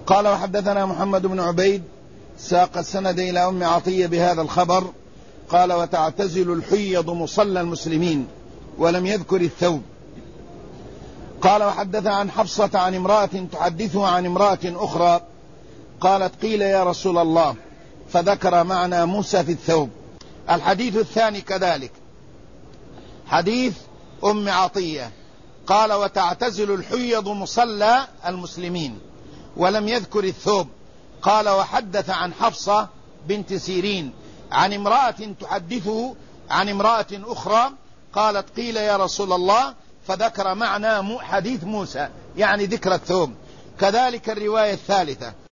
قال وحدثنا محمد بن عبيد ساق السند إلى أم عطية بهذا الخبر قال وتعتزل الحيض مصلى المسلمين ولم يذكر الثوب. قال وحدث عن حفصة عن امرأة تحدثه عن امرأة أخرى قالت قيل يا رسول الله فذكر معنى موسى في الثوب. الحديث الثاني كذلك حديث أم عطية قال وتعتزل الحيض مصلى المسلمين ولم يذكر الثوب. قال وحدث عن حفصة بنت سيرين عن امرأة تحدثه عن امرأة أخرى قالت قيل يا رسول الله فذكر معنى حديث موسى يعني ذكر الثوب. كذلك الرواية الثالثة